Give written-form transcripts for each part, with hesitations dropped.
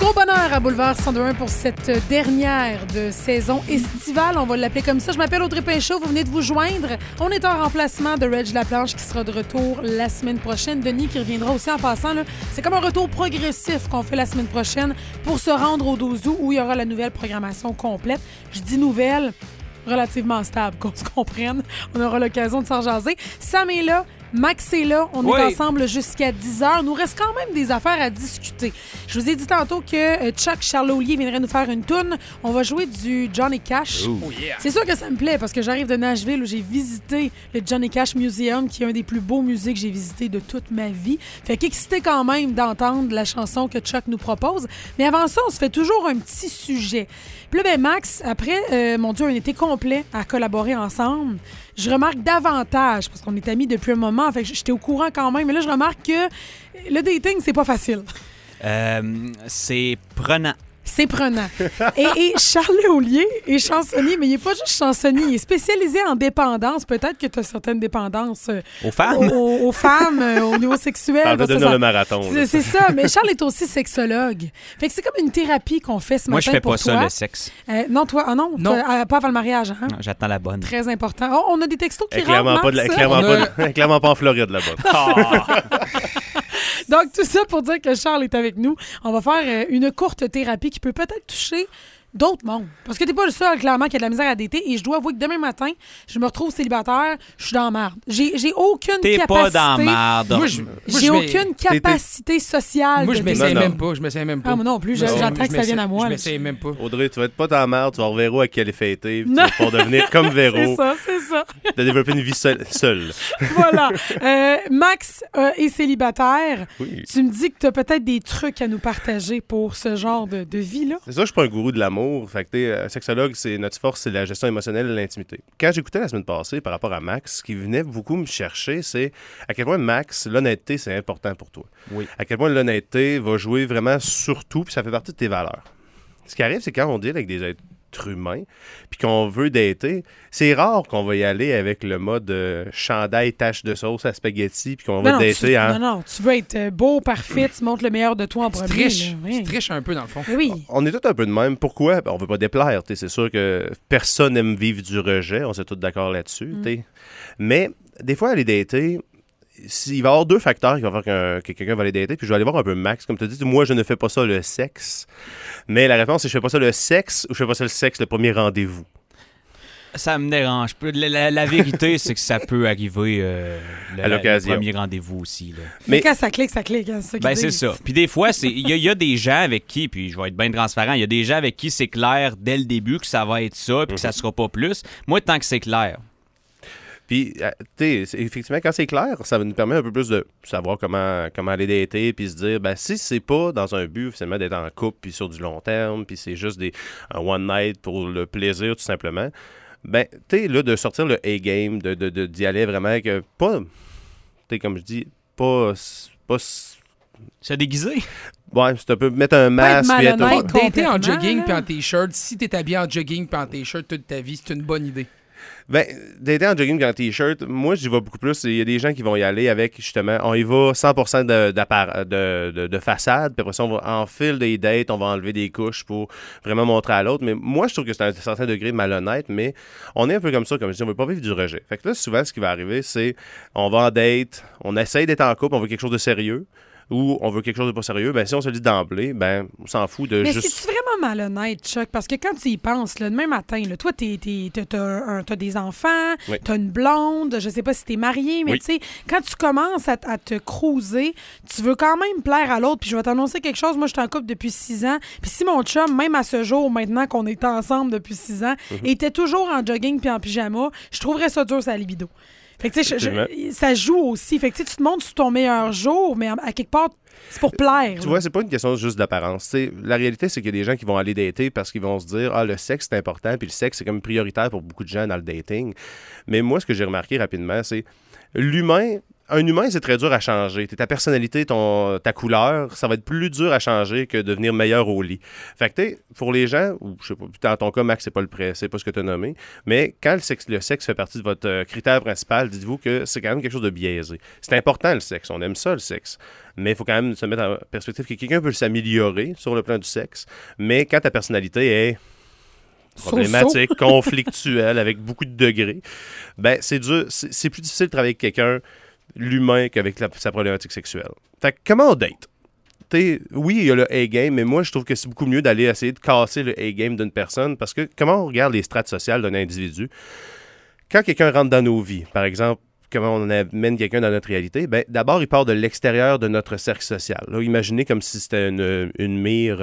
Gros bonheur à Boulevard 102.1 pour cette dernière de saison estivale. On va l'appeler comme ça. Je m'appelle Audrey Pinchot. Vous venez de vous joindre. On est en remplacement de Reg Laplanche qui sera de retour la semaine prochaine. Denis qui reviendra aussi en passant. Là. C'est comme un retour progressif qu'on fait la semaine prochaine pour se rendre au 12 août où il y aura la nouvelle programmation complète. Je dis nouvelle, relativement stable, qu'on se comprenne. On aura l'occasion de s'en jaser. Sam est là. Max est là, on est ensemble jusqu'à 10h. Nous reste quand même des affaires à discuter. Je vous ai dit tantôt que Chuck Charlot-Ollier viendrait nous faire une toune. On va jouer du Johnny Cash. Oh yeah. C'est sûr que ça me plaît parce que j'arrive de Nashville où j'ai visité le Johnny Cash Museum, qui est un des plus beaux musées que j'ai visité de toute ma vie. Fait qu'excité quand même d'entendre la chanson que Chuck nous propose. Mais avant ça, on se fait toujours un petit sujet. Puis là, Max, après, mon Dieu, un été complet à collaborer ensemble, je remarque davantage, parce qu'on est amis depuis un moment, fait que j'étais au courant quand même, mais là, je remarque que le dating, c'est pas facile. C'est prenant. C'est prenant. Et Charles Ollier est chansonnier, mais il n'est pas juste chansonnier. Il est spécialisé en dépendance. Peut-être que tu as certaines dépendances aux femmes, aux femmes, au niveau sexuel. Ça va devenir le marathon. C'est ça. Mais Charles est aussi sexologue. Fait que c'est comme une thérapie qu'on fait ce matin. Moi, je fais pour pas toi. Ça, le sexe. Non, toi, non. Toi, pas avant le mariage. Hein? Non, j'attends la bonne. Très important. Oh, on a des textos qui rentrent. Clairement pas en Floride, là-bas. Donc, tout ça pour dire que Charles est avec nous. On va faire une courte thérapie qui peut peut-être toucher d'autres mondes. Parce que t'es pas le seul, clairement, qui a de la misère à dater. Et je dois avouer que demain matin, je me retrouve célibataire, je suis dans la merde. J'ai aucune capacité... T'es pas dans la merde. J'ai aucune capacité sociale. Moi, je m'essaye même pas. Je m'essaye même pas. Ah, moi non plus. J'attends que ça vienne à moi. Je m'essaye même pas. Audrey, tu vas être pas dans la merde, tu vas voir Véro à qui elle est fêtée, tu vas pouvoir devenir comme Véro. C'est ça. Tu as développé une vie seule. Voilà. Max est célibataire. Oui. Tu me dis que tu as peut-être des trucs à nous partager pour ce genre de vie-là. C'est ça, je suis pas un gourou de l'amour. Fait que sexologue, c'est notre force, c'est la gestion émotionnelle et l'intimité. Quand j'écoutais la semaine passée par rapport à Max, ce qui venait beaucoup me chercher, c'est à quel point Max, l'honnêteté, c'est important pour toi. Oui. À quel point l'honnêteté va jouer vraiment sur tout, puis ça fait partie de tes valeurs. Ce qui arrive, c'est quand on deal avec des êtres humains, puis qu'on veut dater, c'est rare qu'on va y aller avec le mode chandail tache de sauce à spaghetti, puis qu'on va dater Non, tu veux être beau, parfait, tu montres le meilleur de toi en premier. Tu triches un peu, dans le fond. Oui. On est tous un peu de même. Pourquoi? On veut pas déplaire. C'est sûr que personne n'aime vivre du rejet. On s'est tous d'accord là-dessus. Mais des fois, aller dater... Il va y avoir deux facteurs qui vont faire que quelqu'un va aller dater, puis je vais aller voir un peu Max. Comme tu as dit, moi, je ne fais pas ça le sexe. Mais la réponse, c'est je fais pas ça le sexe ou je fais pas ça le sexe le premier rendez-vous. Ça me dérange peu. La vérité, c'est que ça peut arriver à l'occasion. Le premier rendez-vous aussi. Là. Mais quand ça clique, ça clique. Hein, c'est ça. Puis des fois, il y a des gens avec qui, puis je vais être bien transparent, il y a des gens avec qui c'est clair dès le début que ça va être ça, puis que ça sera pas plus. Moi, tant que c'est clair. Puis, effectivement, quand c'est clair, ça nous permet un peu plus de savoir comment aller dater, puis se dire, si c'est pas dans un but, finalement, d'être en couple, puis sur du long terme, puis c'est juste un one night pour le plaisir, tout simplement, là, de sortir le A-game, d'y aller vraiment avec pas, comme je dis, pas se déguiser. Ouais, c'est un peu mettre un masque. Dater en jogging puis en t-shirt, si t'es habillé en jogging puis en t-shirt toute ta vie, c'est une bonne idée. Dater en jogging et en t-shirt, moi, j'y vais beaucoup plus. Il y a des gens qui vont y aller avec, justement, on y va 100% de façade, puis après ça, on va en fil des dates, on va enlever des couches pour vraiment montrer à l'autre. Mais moi, je trouve que c'est un certain degré malhonnête, mais on est un peu comme ça, comme je dis, on veut pas vivre du rejet. Fait que là, souvent, ce qui va arriver, c'est on va en date, on essaye d'être en couple, on veut quelque chose de sérieux, ou on veut quelque chose de pas sérieux, si on se le dit d'emblée, on s'en fout de juste... Mais c'est-tu vraiment malhonnête, Chuck? Parce que quand tu y penses, le demain matin, là, toi, t'as des enfants, t'as une blonde, je sais pas si t'es marié, mais tu sais, quand tu commences à te cruiser, tu veux quand même plaire à l'autre. Puis je vais t'annoncer quelque chose, moi, je suis en couple depuis 6 ans. Puis si mon chum, même à ce jour, maintenant qu'on est ensemble depuis 6 ans, était toujours en jogging puis en pyjama, je trouverais ça dur, sa libido. Fait que, tu sais, ça joue aussi. Fait que, tu te montres sur ton meilleur jour, mais à quelque part, c'est pour plaire. Tu vois, c'est pas une question juste d'apparence. La réalité, c'est qu'il y a des gens qui vont aller dater parce qu'ils vont se dire « le sexe, c'est important. » Puis le sexe, c'est comme prioritaire pour beaucoup de gens dans le dating. Mais moi, ce que j'ai remarqué rapidement, c'est l'humain un humain, c'est très dur à changer. Ta personnalité, ta couleur, ça va être plus dur à changer que de devenir meilleur au lit. Fait que, pour les gens, ou je sais pas, dans ton cas, Max, c'est pas ce que tu as nommé, mais quand le sexe fait partie de votre critère principal, dites-vous que c'est quand même quelque chose de biaisé. C'est important, le sexe. On aime ça, le sexe. Mais il faut quand même se mettre en perspective que quelqu'un peut s'améliorer sur le plan du sexe, mais quand ta personnalité est problématique, conflictuelle, avec beaucoup de degrés, ben c'est dur, c'est plus difficile de travailler avec quelqu'un, l'humain, qu'avec sa problématique sexuelle. Fait que comment on date? Oui, il y a le A-game, mais moi, je trouve que c'est beaucoup mieux d'aller essayer de casser le A-game d'une personne, parce que comment on regarde les strates sociales d'un individu? Quand quelqu'un rentre dans nos vies, par exemple, comment on amène quelqu'un dans notre réalité, ben d'abord, il part de l'extérieur de notre cercle social. Là, imaginez comme si c'était une mire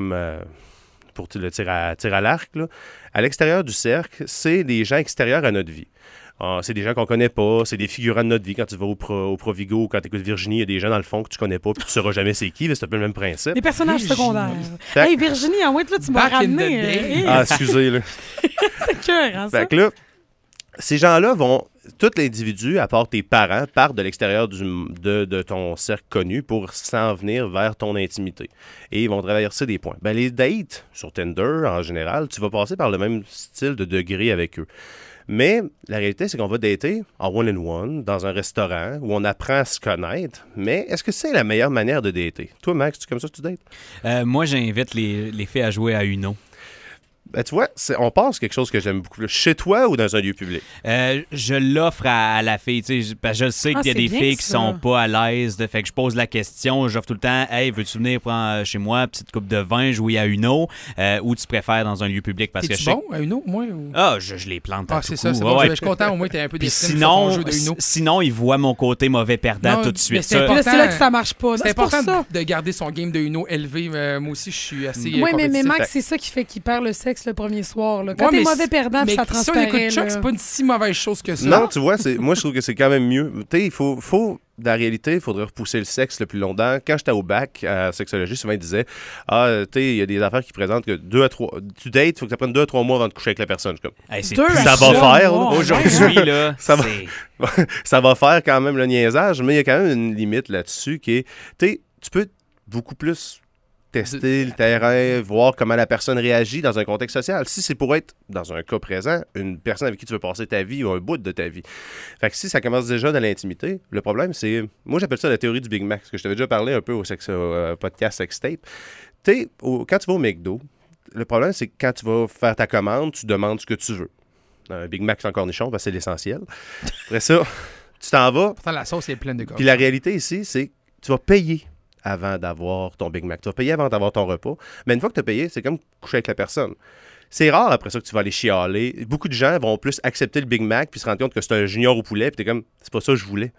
pour le tir à l'arc. Là. À l'extérieur du cercle, c'est des gens extérieurs à notre vie. C'est des gens qu'on connaît pas, c'est des figurants de notre vie. Quand tu vas au Provigo, quand tu écoutes Virginie, il y a des gens dans le fond que tu connais pas, puis tu sauras jamais c'est qui, c'est un peu le même principe. Les personnages secondaires. Hey, Virginie, en fait, là, tu m'as ramené. Ah, excusez, là. C'est cœur, hein, ça? Fait que là, ces gens-là vont... Tout l'individu, à part tes parents, part de l'extérieur de ton cercle connu pour s'en venir vers ton intimité. Et ils vont traverser des points. Ben, les dates, sur Tinder, en général, tu vas passer par le même style de degré avec eux. Mais la réalité, c'est qu'on va dater en one-on-one, dans un restaurant, où on apprend à se connaître. Mais est-ce que c'est la meilleure manière de dater? Toi, Max, c'est comme ça que tu dates? Moi, j'invite les filles à jouer à Uno. Ben, tu vois, on passe quelque chose que j'aime beaucoup plus. Chez toi ou dans un lieu public? Je l'offre à la fille. Parce que je sais qu'il y a des filles qui sont pas à l'aise. Fait que je pose la question. J'offre tout le temps, hey, veux-tu venir prendre chez moi, petite coupe de vin, jouer à Uno, ou tu préfères dans un lieu public? Parce T'es-tu bon à Uno, moi? Ou... Ah, je les plante à tout c'est coup. ça, c'est bon. Je suis content, au moins, t'es un peu d'estime sur ton jeu de Uno. Sinon, ils voient mon côté mauvais perdant tout de suite. C'est là que ça marche pas. C'est important de garder son game de Uno élevé. Moi aussi, je suis assez Oui, mais Max, c'est ça qui fait qu'il perd le sexe le premier soir. Quand t'es mauvais perdant, ça transparaît. Mais ça, l'écoute choc, c'est pas une si mauvaise chose que ça. Non, tu vois, moi, je trouve que c'est quand même mieux. Tu sais, il faut dans la réalité, il faudrait repousser le sexe le plus longtemps. Quand j'étais au bac à sexologie, souvent, ils disaient tu sais, il y a des affaires qui présentent que 2 à 3... Tu dates, il faut que ça prenne 2 à 3 mois avant de coucher avec la personne. Je suis comme, ça va faire. Aujourd'hui, là, ça va faire quand même le niaisage, mais il y a quand même une limite là-dessus qui est... Tu sais, tu peux beaucoup plus... tester le terrain, voir comment la personne réagit dans un contexte social. Si c'est pour être, dans un cas présent, une personne avec qui tu veux passer ta vie ou un bout de ta vie. Fait que si ça commence déjà dans l'intimité, le problème, c'est... Moi, j'appelle ça la théorie du Big Mac, parce que je t'avais déjà parlé un peu au podcast Sextape. Tu sais, quand tu vas au McDo, le problème, c'est que quand tu vas faire ta commande, tu demandes ce que tu veux. Un Big Mac sans cornichon, c'est l'essentiel. Après ça, tu t'en vas. Pourtant, la sauce est pleine de cornichons. Puis la réalité ici, c'est que tu vas payer avant d'avoir ton Big Mac. Tu vas payer avant d'avoir ton repas. Mais une fois que tu as payé, c'est comme coucher avec la personne. C'est rare après ça que tu vas aller chialer. Beaucoup de gens vont plus accepter le Big Mac puis se rendre compte que c'est un junior au poulet puis t'es comme, c'est pas ça que je voulais.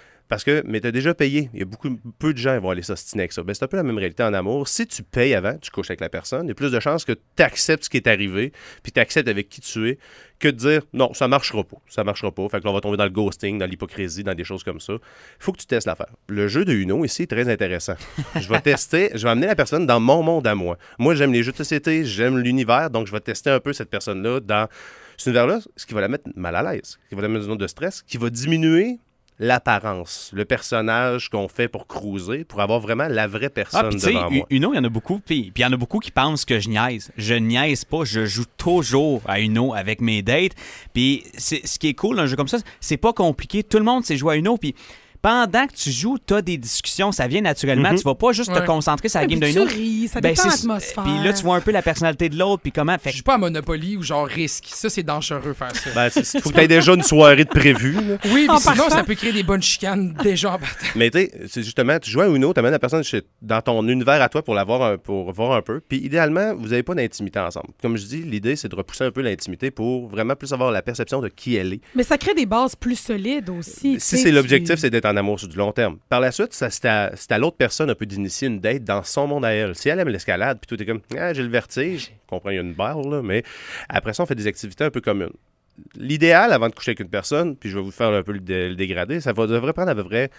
Mais t'as déjà payé. Il y a peu de gens qui vont aller s'ostiner avec ça. Ben, c'est un peu la même réalité en amour. Si tu payes avant, tu couches avec la personne, il y a plus de chances que tu acceptes ce qui est arrivé, puis tu acceptes avec qui tu es, que de dire non, ça marchera pas. Ça marchera pas. Fait que là, on va tomber dans le ghosting, dans l'hypocrisie, dans des choses comme ça. Il faut que tu testes l'affaire. Le jeu de Uno ici est très intéressant. Je vais amener la personne dans mon monde à moi. Moi, j'aime les jeux de société, j'aime l'univers, donc je vais tester un peu cette personne-là dans cet univers-là, ce qui va la mettre mal à l'aise, ce qui va la mettre dans une zone de stress, qui va diminuer l'apparence, le personnage qu'on fait pour cruiser, pour avoir vraiment la vraie personne devant moi. Uno, il y en a beaucoup, puis il y en a beaucoup qui pensent que je niaise. Je niaise pas, je joue toujours à Uno avec mes dates. Puis ce qui est cool d'un jeu comme ça, c'est pas compliqué. Tout le monde sait jouer à Uno, puis pendant que tu joues, tu as des discussions, ça vient naturellement. Tu vas pas juste te concentrer sur la game d'un autre. Tu ris, ça dépend de l'atmosphère. Puis là, tu vois un peu la personnalité de l'autre, puis comment... Je joue pas à Monopoly ou genre Risque. Ça, c'est dangereux faire ça. Il faut que tu aies déjà une soirée de prévue. Oui, mais sinon, ça peut créer des bonnes chicanes déjà en partant. Mais tu sais, c'est justement, tu joues à Uno, tu amènes la personne dans ton univers à toi pour voir un peu. Puis idéalement, vous n'avez pas d'intimité ensemble. Comme je dis, l'idée, c'est de repousser un peu l'intimité pour vraiment plus avoir la perception de qui elle est. Mais ça crée des bases plus solides aussi. Si c'est l'objectif, c'est d'être en amour sur du long terme. Par la suite, c'est à l'autre personne un peu d'initier une date dans son monde à elle. Si elle aime l'escalade, puis tout est comme, j'ai le vertige, je comprends, il y a une barre, là, mais après ça, on fait des activités un peu communes. L'idéal, avant de coucher avec une personne, puis je vais vous faire un peu le dégradé, ça devrait prendre à peu près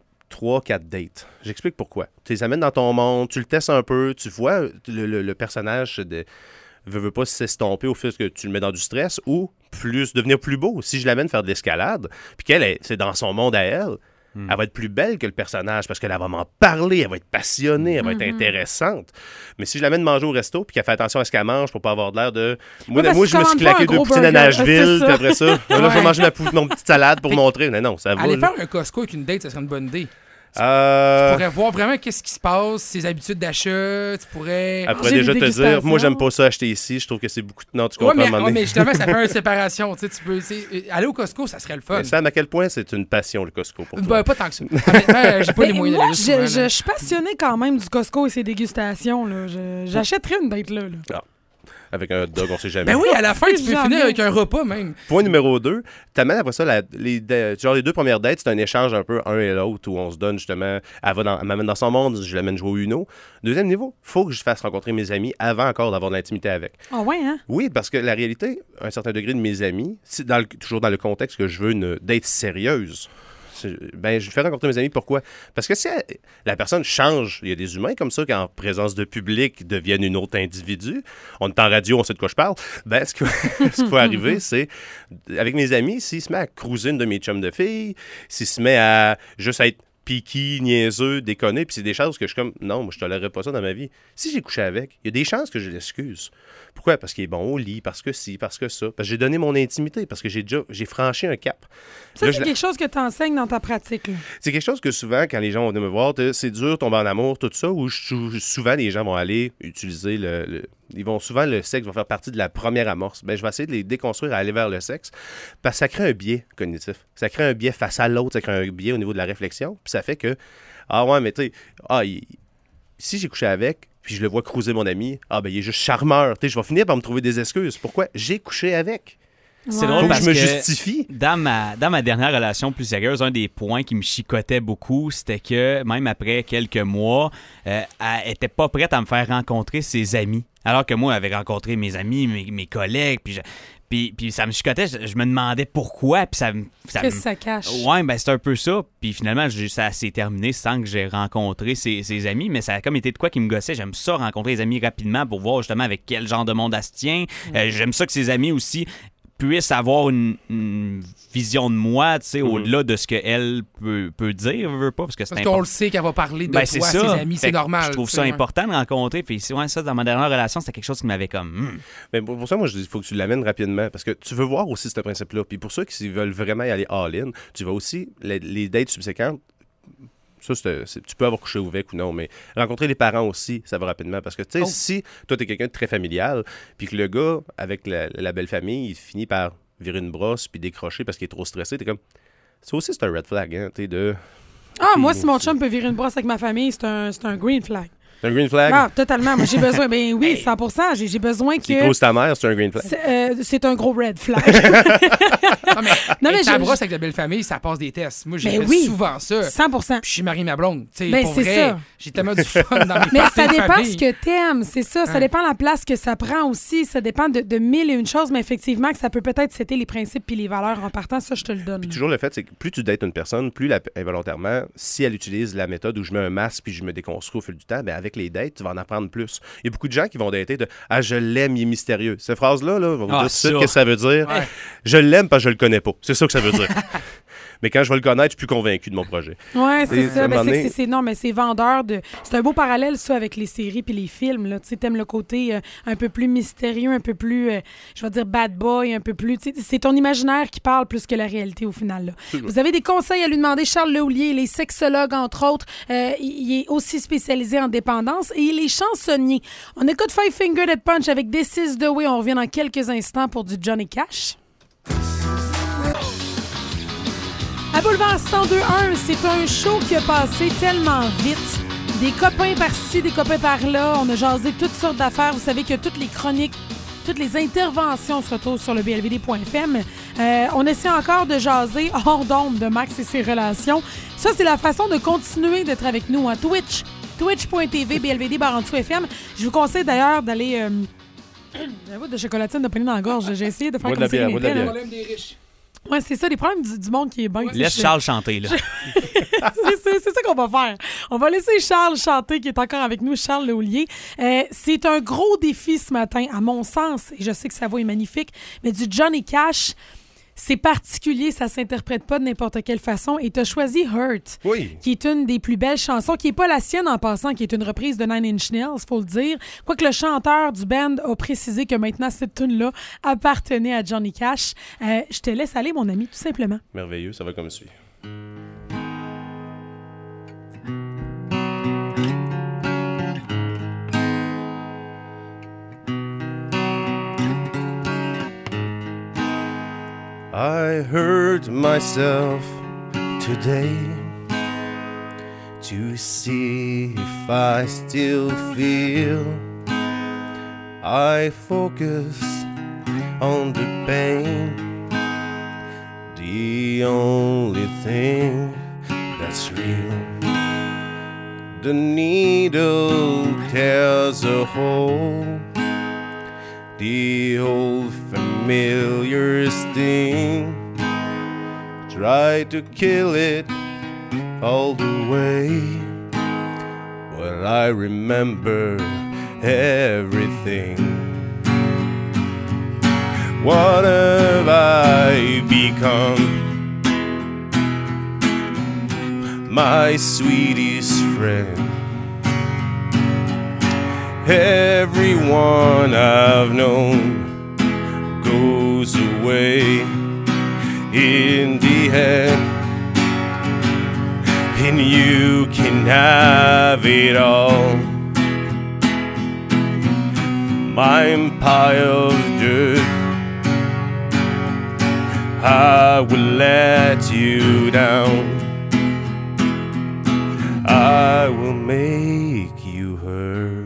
3-4 dates. J'explique pourquoi. Tu les amènes dans ton monde, tu le testes un peu, tu vois le personnage veut pas s'estomper au fait que tu le mets dans du stress ou devenir plus beau. Si je l'amène faire de l'escalade, puis qu'elle, c'est dans son monde à elle, Elle va être plus belle que le personnage parce qu'elle va m'en parler, elle va être passionnée, elle va être intéressante. Mais si je l'amène manger au resto puis qu'elle fait attention à ce qu'elle mange pour pas avoir l'air de... Moi, je me suis claqué 2 poutines à Nashville, puis après ça, là, je vais manger mon petite salade pour montrer. Mais non, ça va. Aller faire un Costco avec une date, ça serait une bonne idée. Tu Euh, pourrais voir vraiment qu'est-ce qui se passe, ses habitudes d'achat, tu pourrais... Après J'ai déjà des te dire, dégustations. moi, j'aime pas ça acheter ici. Je trouve que c'est beaucoup de... Non, tu comprends Ouais, à un moment donné. mais justement, ça fait une séparation. Tu peux, aller au Costco, ça serait le fun. Mais Sam, à quel point c'est une passion, le Costco, pour toi? Ben, pas tant que ça. Honnêtement, j'ai pas les Ben, moyens moi, d'aller souvent, là. je suis passionnée quand même du Costco et ses dégustations. Là. J'achèterais une date là. Avec un hot dog, on sait jamais. Ben oui, à la fin, tu peux Jamais. finir avec un repas même. Point numéro 2, t'amènes après ça, les 2 premières dates, c'est un échange un peu un et l'autre où on se donne justement, elle m'amène dans son monde, je l'amène jouer au Uno. Deuxième niveau, faut que je fasse rencontrer mes amis avant encore d'avoir de l'intimité avec. Ah ouais, hein? Oui, parce que la réalité, un certain degré de mes amis, c'est toujours dans le contexte que je veux une date sérieuse. Je fais rencontrer mes amis. Pourquoi? Parce que si la personne change, il y a des humains comme ça qui, en présence de public, deviennent une autre individu. On est en radio, on sait de quoi je parle. Ce qui va arriver, c'est, avec mes amis, s'il se met à cruiser une de mes chums de filles, s'il se met à juste être piqué, niaiseux, déconner, puis c'est des choses que je suis comme, non, moi, je tolérerais pas ça dans ma vie. Si j'ai couché avec, il y a des chances que je l'excuse. Pourquoi? Parce qu'il est bon au lit, parce que ci, parce que ça. Parce que j'ai donné mon intimité, parce que j'ai franchi un cap. Ça, Là, c'est quelque chose que tu enseignes dans ta pratique. Là. C'est quelque chose que souvent, quand les gens vont venir me voir, c'est dur, tomber en amour, tout ça, où souvent les gens vont aller utiliser le sexe va faire partie de la première amorce. Je vais essayer de les déconstruire à aller vers le sexe, parce que ça crée un biais cognitif. Ça crée un biais face à l'autre, ça crée un biais au niveau de la réflexion, puis ça fait que, mais tu sais, si j'ai couché avec, puis je le vois cruiser mon ami, il est juste charmeur. Je vais finir par me trouver des excuses. Pourquoi? J'ai couché avec. C'est Ouais. drôle Faut que parce je me que justifie. dans ma dernière relation plus sérieuse, un des points qui me chicotait beaucoup, c'était que même après quelques mois, elle était pas prête à me faire rencontrer ses amis. Alors que moi, j'avais rencontré mes amis, mes collègues, puis ça me chicotait. Je me demandais pourquoi, puis Qu'est-ce que ça cache? Ouais, c'est un peu ça. Puis finalement, ça s'est terminé sans que j'ai rencontré ses amis, mais ça a comme été de quoi qui me gossait. J'aime ça, rencontrer les amis rapidement pour voir justement avec quel genre de monde elle se tient. J'aime ça que ses amis aussi puisse avoir une vision de moi, tu sais, au-delà de ce qu'elle peut dire, veut pas, parce que c'est Parce important. qu'on le sait qu'elle va parler de toi, c'est ses ça. amis, Fait c'est que normal. Je trouve ça important de rencontrer. Puis ça, dans ma dernière relation, c'était quelque chose qui m'avait comme... Mais pour ça, moi, je dis qu'il faut que tu l'amènes rapidement, parce que tu veux voir aussi ce principe-là. Puis pour ceux qui veulent vraiment y aller all-in, tu vas aussi, les dates subséquentes, ça, tu peux avoir couché avec ou non, mais rencontrer les parents aussi, ça va rapidement. Parce que, tu sais, si toi, t'es quelqu'un de très familial, puis que le gars, avec la belle famille, il finit par virer une brosse puis décrocher parce qu'il est trop stressé, t'es comme... Ça aussi, c'est un red flag, hein, t'es de... Moi, si mon chum peut virer une brosse avec ma famille, c'est un green flag. C'est un green flag? Ah, totalement. Moi, j'ai besoin... Ben oui, 100%. J'ai besoin que... S'il croise ta mère, c'est un green flag. C'est un gros red flag. Non, mais ta brosse avec la belle famille, ça passe des tests. Moi, j'ai fait souvent ça. 100%. Puis je suis marié ma blonde. Tu sais, Ben, pour c'est vrai, ça. j'ai tellement du fun dans mes Mais parties ça de dépend famille. ce que t'aimes, c'est ça. Ça dépend la place que ça prend aussi. Ça dépend de mille et une choses, mais effectivement, que ça peut peut-être citer les principes puis les valeurs en partant. Ça, je te le donne. Puis toujours le fait, c'est que plus tu dates une personne, plus involontairement, si elle utilise la méthode où je mets un masque puis je me déconstruis au fil du temps, ben avec les dates, tu vas en apprendre plus. Il y a beaucoup de gens qui vont dater de « Ah, je l'aime, il est mystérieux ». Cette phrase-là, on va vous dire tout de suite ce que ça veut dire. Ouais. Je l'aime parce que je le connais pas. C'est ça que ça veut dire. Mais quand je vais le connaître, je suis plus convaincu de mon projet. Oui, c'est Et, ça. à un Ben, moment donné- non, mais c'est vendeur de. C'est un beau parallèle, ça, avec les séries puis les films. Là. Tu sais, t'aimes le côté un peu plus mystérieux, un peu plus, je vais dire, bad boy, un peu plus. Tu sais, c'est ton imaginaire qui parle plus que la réalité au final. Là. Vous avez des conseils à lui demander. Charles Lehoulier, il est sexologue, entre autres. Il est aussi spécialisé en dépendance et il est chansonnier. On écoute Five Finger Death Punch avec This Is The Way. On revient dans quelques instants pour du Johnny Cash. À Boulevard 102.1, c'est un show qui a passé tellement vite. Des copains par-ci, des copains par-là. On a jasé toutes sortes d'affaires. Vous savez que toutes les chroniques, toutes les interventions se retrouvent sur le blvd.fm. On essaie encore de jaser hors d'onde de Max et ses relations. Ça, c'est la façon de continuer d'être avec nous à Twitch. Twitch.tv, blvd/FM. Je vous conseille d'ailleurs d'aller... J'avoue, de chocolatine de pogner dans la gorge. J'ai essayé de faire Moi de comme la ça. bière, moi de la bière. Problème des riches. Ouais, c'est ça, les problèmes du monde qui est bien. Laisse Charles chanter, là. C'est ça qu'on va faire. On va laisser Charles chanter, qui est encore avec nous, Charles Lehoulier. C'est un gros défi ce matin, à mon sens, et je sais que sa voix est magnifique, mais du Johnny Cash, C'est particulier, ça s'interprète pas de n'importe quelle façon. Et tu as choisi Hurt, qui est une des plus belles chansons, qui n'est pas la sienne en passant, qui est une reprise de Nine Inch Nails, faut le dire. Quoique le chanteur du band a précisé que maintenant cette tune-là appartenait à Johnny Cash. Je te laisse aller, mon ami, tout simplement. Merveilleux, ça va comme suit. I hurt myself today to see if I still feel. I focus on the pain, the only thing that's real. The needle tears a hole, the old familiar sting. Try to kill it all the way, but I remember everything. What have I become? My sweetest friend. Everyone I've known goes away in the end, and you can have it all. My pile of dirt, I will let you down. I will make you hurt.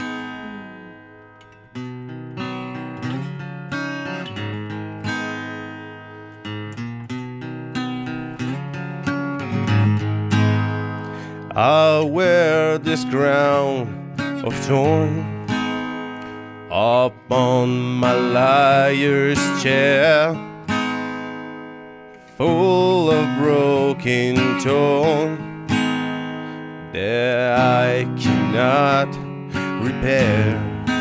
I'll wear this crown of thorn up on my liar's chair, full of broken tone that I cannot repair.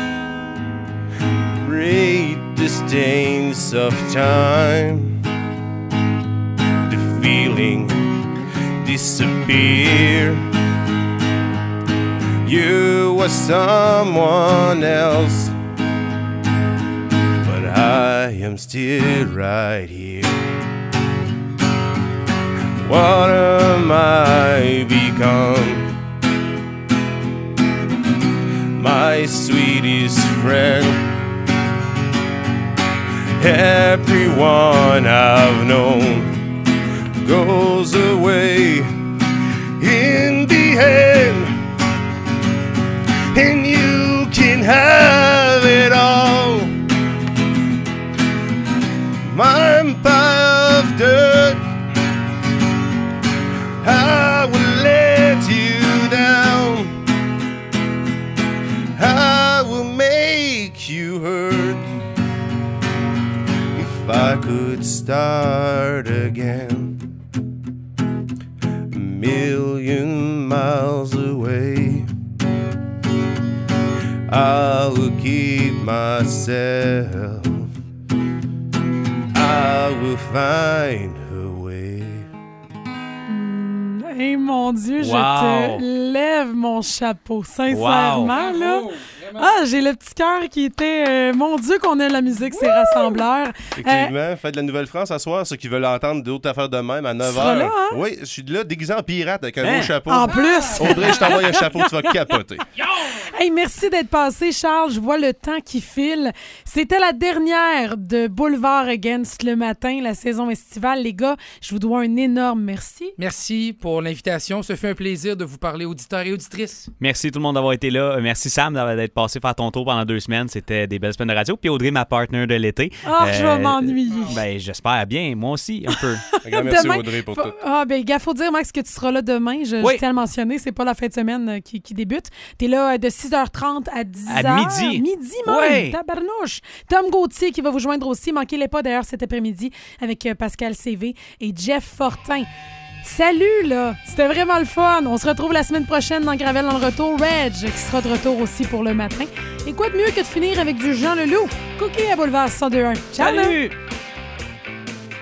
Read the stains of time, the feeling disappear. You were someone else, but I am still right here. What am I become? My sweetest friend. Everyone I've known goes away in the end, and you can have it all. My pile of dirt, I will let you down. I will make you hurt. If I could start again, a million miles away, I will keep myself. I will find a way. Hey, mon Dieu, je te lève mon chapeau, sincèrement, là. Ah, j'ai le petit cœur qui était... mon Dieu, qu'on aime la musique, c'est rassembleur. Effectivement, fête de la Nouvelle-France à soir, ceux qui veulent entendre d'autres affaires de même à 9h. Là, hein? Oui, je suis là déguisé en pirate avec un beau chapeau. En plus! Audrey, je t'envoie un chapeau, tu vas capoter. Hey, merci d'être passé, Charles. Je vois le temps qui file. C'était la dernière de Boulevard Against le matin, la saison estivale. Les gars, je vous dois un énorme merci. Merci pour l'invitation. Ça fait un plaisir de vous parler, auditeurs et auditrices. Merci tout le monde d'avoir été là. Merci Sam d'être passé faire ton tour pendant 2 semaines. C'était des belles semaines de radio. Puis Audrey, ma partner de l'été. Je vais m'ennuyer. Ben, j'espère bien. Moi aussi, un peu. Merci demain, Audrey pour tout. Gars, faut dire, Max, que tu seras là demain. Je tiens à le mentionner. C'est pas la fin de semaine qui débute. T'es là de 6h30 à 10h. À midi. Midi même. Tabarnouche. Tom Gauthier qui va vous joindre aussi. Manquez-les pas d'ailleurs cet après-midi avec Pascal CV et Jeff Fortin. Salut, là! C'était vraiment le fun. On se retrouve la semaine prochaine dans Gravel dans le retour. Reg, qui sera de retour aussi pour le matin. Et quoi de mieux que de finir avec du Jean Leloup? Cookie à Boulevard 102.1. Ciao! Salut!